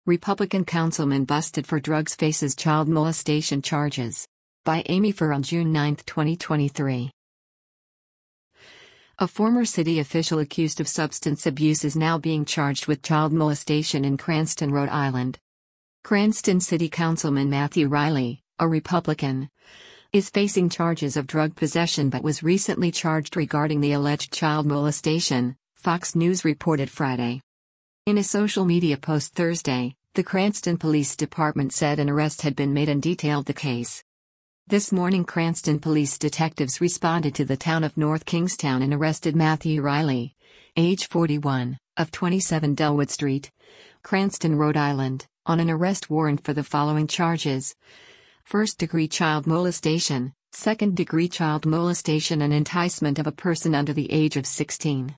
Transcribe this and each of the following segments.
Republican councilman busted for drugs faces child molestation charges. By Amy Farrell, June 9, 2023. A former city official accused of substance abuse is now being charged with child molestation in Cranston, Rhode Island. Cranston City Councilman Matthew Riley, a Republican, is facing charges of drug possession but was recently charged regarding the alleged child molestation, Fox News reported Friday. In a social media post Thursday, the Cranston Police Department said an arrest had been made and detailed the case. This morning, Cranston police detectives responded to the town of North Kingstown and arrested Matthew Riley, age 41, of 27 Delwood Street, Cranston, Rhode Island, on an arrest warrant for the following charges: first-degree child molestation, second-degree child molestation, and enticement of a person under the age of 16.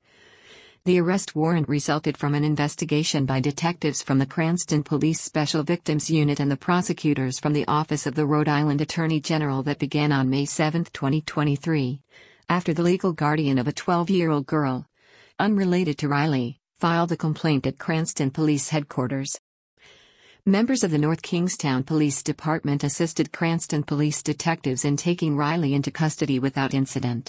The arrest warrant resulted from an investigation by detectives from the Cranston Police Special Victims Unit and the prosecutors from the Office of the Rhode Island Attorney General that began on May 7, 2023, after the legal guardian of a 12-year-old girl, unrelated to Riley, filed a complaint at Cranston Police Headquarters. Members of the North Kingstown Police Department assisted Cranston police detectives in taking Riley into custody without incident.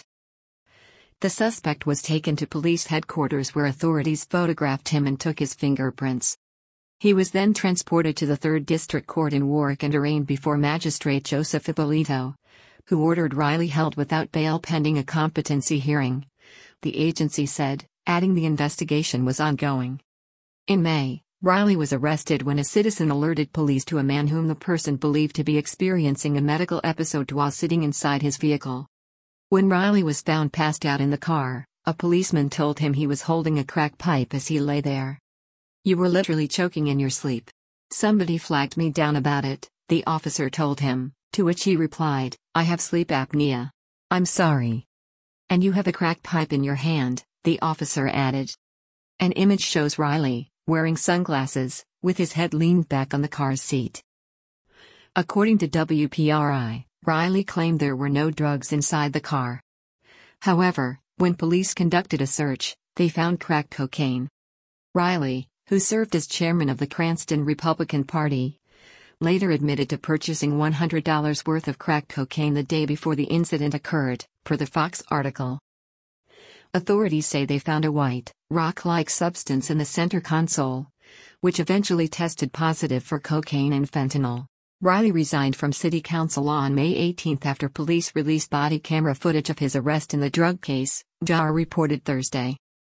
The suspect was taken to police headquarters where authorities photographed him and took his fingerprints. He was then transported to the 3rd District Court in Warwick and arraigned before Magistrate Joseph Ippolito, who ordered Riley held without bail pending a competency hearing, the agency said, adding the investigation was ongoing. In May, Riley was arrested when a citizen alerted police to a man whom the person believed to be experiencing a medical episode while sitting inside his vehicle. When Riley was found passed out in the car, a policeman told him he was holding a crack pipe as he lay there. "You were literally choking in your sleep. Somebody flagged me down about it," the officer told him, to which he replied, "I have sleep apnea. I'm sorry." "And you have a crack pipe in your hand," the officer added. An image shows Riley, wearing sunglasses, with his head leaned back on the car's seat. According to WPRI, Riley claimed there were no drugs inside the car. However, when police conducted a search, they found crack cocaine. Riley, who served as chairman of the Cranston Republican Party, later admitted to purchasing $100 worth of crack cocaine the day before the incident occurred, per the Fox article. Authorities say they found a white, rock-like substance in the center console, which eventually tested positive for cocaine and fentanyl. Riley resigned from city council on May 18 after police released body camera footage of his arrest in the drug case, JAR reported Thursday.